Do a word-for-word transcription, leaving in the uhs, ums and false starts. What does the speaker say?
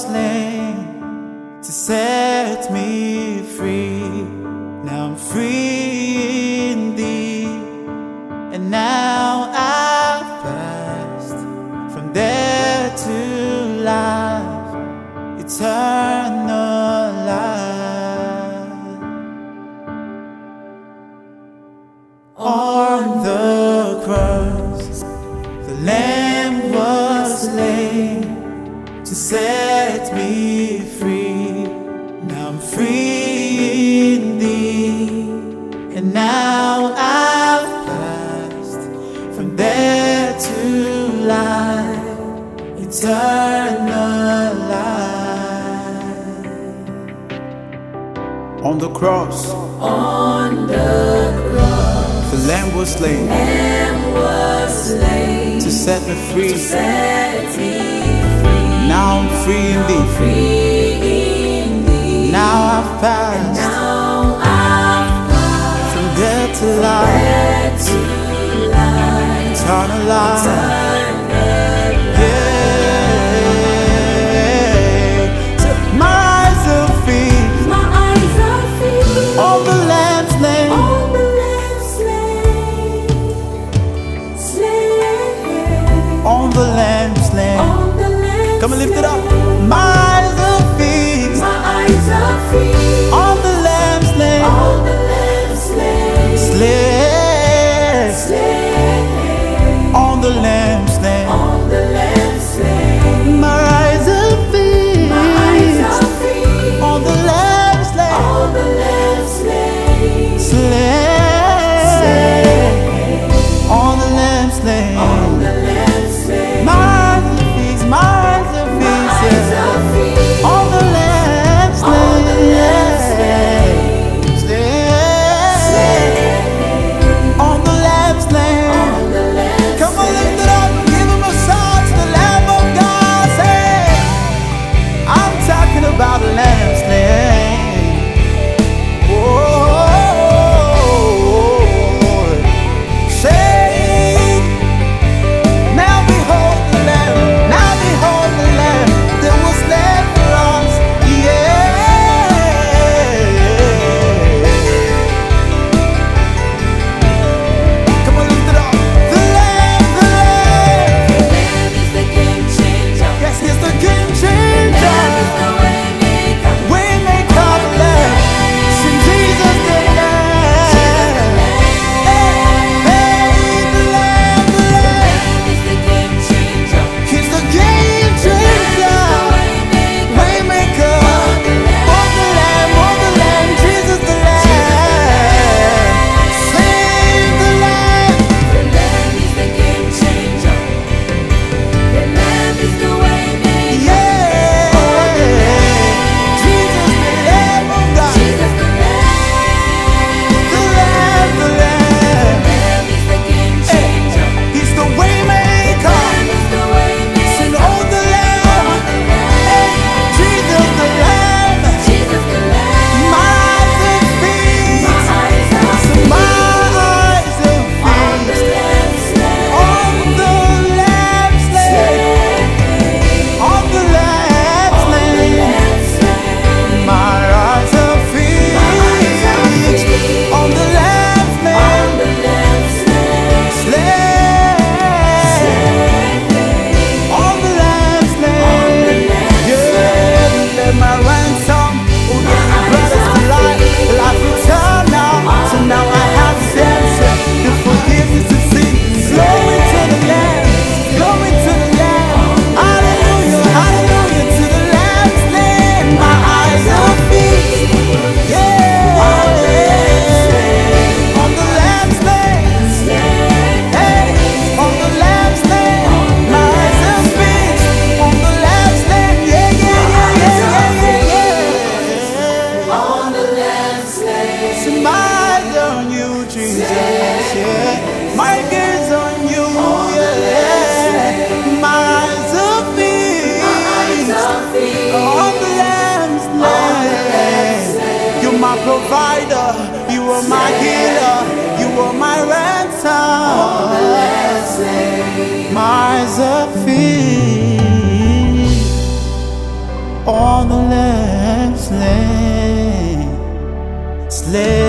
was slain to set me free. Now I'm free indeed, and now I've passed from death to life, eternal life. On the cross, the Lamb was slain to set me free. Now I'm free indeed, and now I've passed from death to life, eternal life. On the cross, on the cross, the Lamb was slain, Lamb was slain to set me free. to set me free. Now I'm free indeed. Free indeed. Now I've passed Now I've passed from death to life, death to life, eternal life. eternal Yeah. My eyes are fixed My eyes are fixed on the Lamb's name. on the Lamb slain, slain, On the Lamb's name. on the Lamb Come and lift it up. slain. My eyes are fixed My eyes are fixed on the Lamb's name. on the Lamb slain, Slay slain, on the Lamb's name. on the Lamb slain. My eyes are My eyes fixed are fixed on the Lamb's name. on the Lamb slain, Slay on the Lamb's name. on the Lamb slain. My eyes are fixed. My eyes are My eyes fixed yeah. are fixed on the Lamb's on the Lamb's name. Slay on the Lamb's name. on the Lamb Come on, slain. lift it up. Give him a song to the Lamb of God. Say, I'm talking about the Lamb's name. Oh, say, now behold the Lamb. Now behold the Lamb that was slain for us. Yeah. Come on, lift it up. The Lamb, the Lamb. Lamb is the game changer. Yes, he's the game Lamb is changer. the way maker. We make our Lamb. Sing Jesus the Lamb. Hey, hey, the Lamb, the Lamb. Lamb is the game changer. He's the game changer. Waymaker. Oh, the Lamb, oh, the Lamb. Jesus the Lamb. Save the Lamb. The Lamb is the game changer. The Lamb is the way maker. Yeah. Jesus the Lamb of God. Jesus the Lamb. The Lamb, the Lamb. Lamb is the game changer. He's the waymaker. Lamb is the way Sing, maker. oh, the Lamb. Hey, Jesus the Lamb. Jesus the Lamb. My eyes are fixed. My eyes are Sing, my fixed eyes are on the fixed Lamb slain. on the Lamb's name. On the Lamb's name. My eyes are fixed on the Lamb's name. Slay on the Lamb's name. Yeah, let my ransom, oh yes, he brought us to life, life eternal. So now I have redemption, the forgiveness of sin. Glory to the Lamb, glory to the Lamb. Hallelujah, hallelujah to the Lamb's name. My eyes are fixed, yeah, on the Lamb's name. Hey, on the Lamb's name. My eyes are fixed on the Lamb's name. Yeah, yeah, yeah, yeah, yeah, yeah, yeah. On the Lamb slain. See, my eyes on you, Jesus. Yeah, my gaze on you. Yeah, my eyes are fixed on the Lamb's name. You're my provider. You are my healer. You are my ransom. My eyes are fixed slain, slain.